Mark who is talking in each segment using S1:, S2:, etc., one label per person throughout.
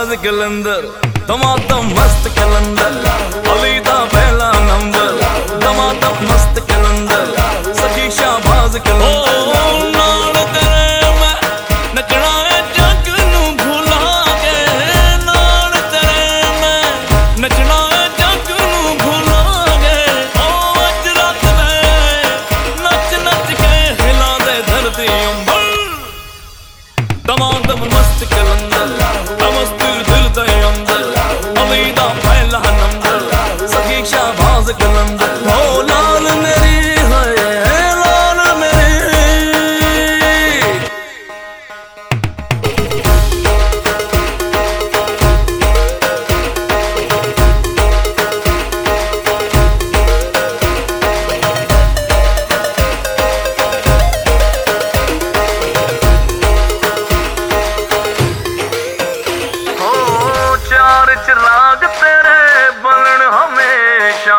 S1: बाज कलंदर दमादम मस्त कलंदर अली दा पहला नंबर दमादम मस्त कलंदर सखी शाहबाज कलंदर नाल तेरे मैं नचना है जग नू भुला के नाल तेरे मैं नचना है जग नू भुला के ओ अज रात में नच नच के हिला दे धरती अंबर दमादम मस्त कलंदर मस्त दिल दे अंदर अली दा पहला नंबर सखी शाहबाज कलंदर ओ लाल मेरी है लाल मेरी चार चिराग तेरे बलन हमेशा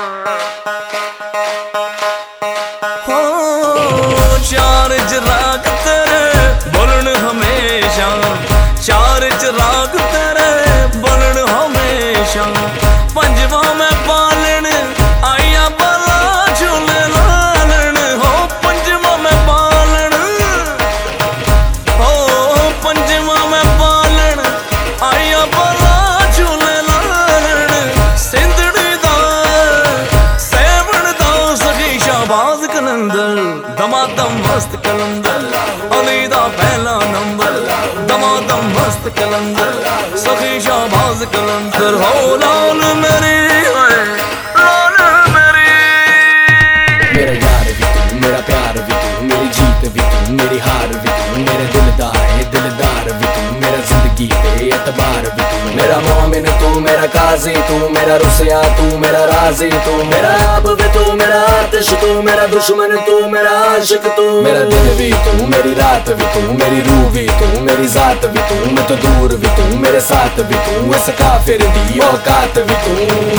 S1: हो चार चिराग तेरे बलन हमेशा चार चिराग तेरे बलन हमेशा पंजवा में पालन आया बला झूले लालन हो पंजवा में पालन हो पंजवा में पालन आया बला झूले लालन सिंधड़ी दा सेवण दा सखी शाहबाज कलंदर दमादम मस्त कलंदर अली दा पहला नंबर दमादम मस्त कलंदर सखी शाहबाज कलंदर हो लाल मेरी लाल मेरी
S2: मेरा यार भी तू मेरा प्यार भी तू मेरी जीत भी तू मेरी हार भी तू मेरे दिलदार भी तू मेरा जिंदगी पे एतबार भी तू मेरा मोमिन तू मेरा काजी तू मेरा रुसया तू मेरा राजी तू मेरा अब भी तू मेरा आतिश तू मेरा दुश्मन तू मेरा आशिक तू मेरा दिन भी तू मेरी रात भी तू मेरी रूह भी तू मेरी जात भी तू मैं तो दूर भी तू मेरे साथ भी तू इस काफिर दी औकात भी तू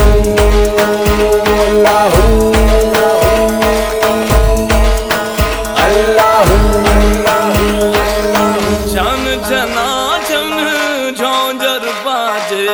S2: अल्लाहू
S1: जन जना जन झोंझर बाजे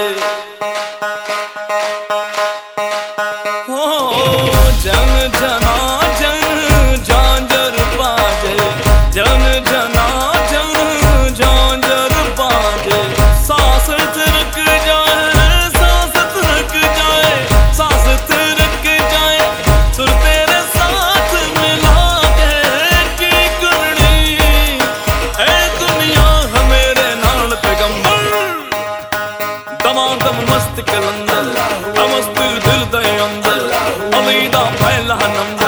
S1: हो जन जना जन झोंझर बाजे जन जना जन झोंझर बाजे सांस रुक जाए सांस रुक जाए सांस रुक जाए सुर तेरे साथ मिला के की करनी है दुनिया मेरे नाल पैगंबर दमादम मस्त कलंदर मस्त दिल दे अंदर अली दा पहला नंबर